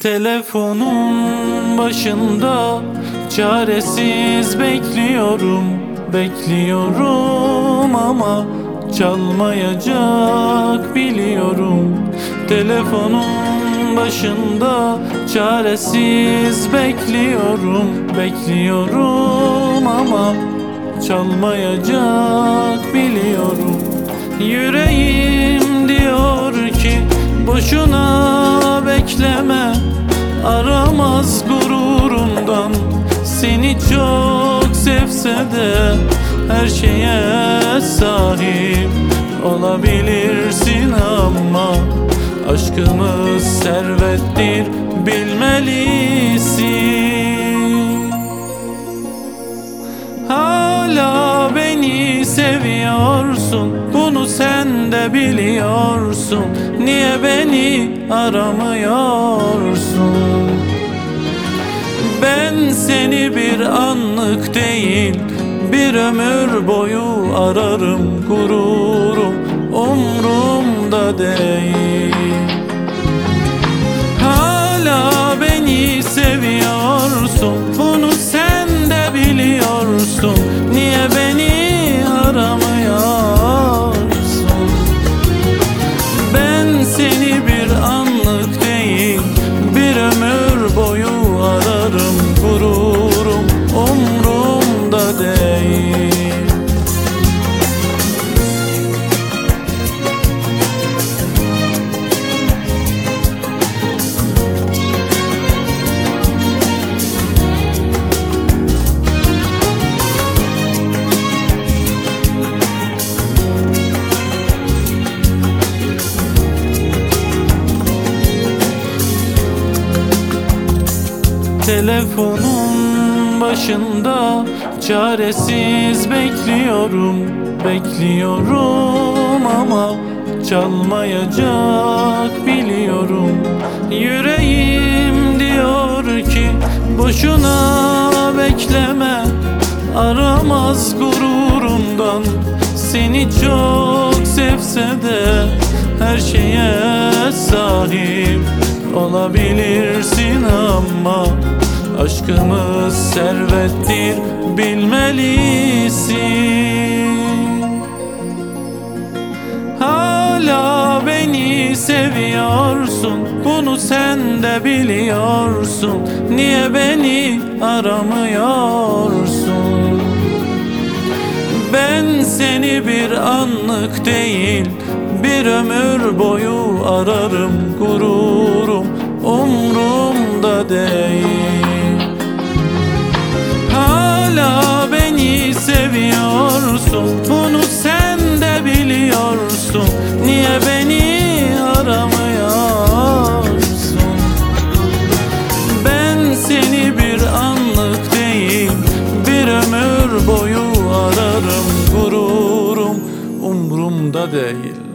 Telefonun başında çaresiz bekliyorum ama çalmayacak biliyorum. Telefonun başında çaresiz bekliyorum ama çalmayacak biliyorum. Yüreğim diyor ki boşuna bekleme, aramaz gururundan. Seni çok sevse de her şeye sahip olabilirsin ama aşkımız servettir, bilmelisin. Hala beni seviyorsun, bunu sen de biliyorsun. Niye beni aramıyorsun? Ben seni bir anlık değil, bir ömür boyu ararım. Gururum umrumda değil. Hala beni seviyorsun, bunu sen de biliyorsun. Niye beni aramıyorsun? Ben seni bir anlık değil, bir ömür boyu ararım. Gururum umrumda değil. Telefonun başında çaresiz bekliyorum ama çalmayacak biliyorum. Yüreğim diyor ki boşuna bekleme, aramaz gururundan. Seni çok sevse de her şeye sahip olabilirsin ama aşkımız servettir, bilmelisin. Hala beni seviyorsun, bunu sen de biliyorsun. Niye beni aramıyorsun? Ben seni bir anlık değil, bir ömür boyu ararım. Gururum umrumda değil. Hala beni seviyorsun, bunu sen de biliyorsun. Niye beni aramıyorsun? Ben seni bir anlık değil, bir ömür boyu ararım. Gururum umrumda değil.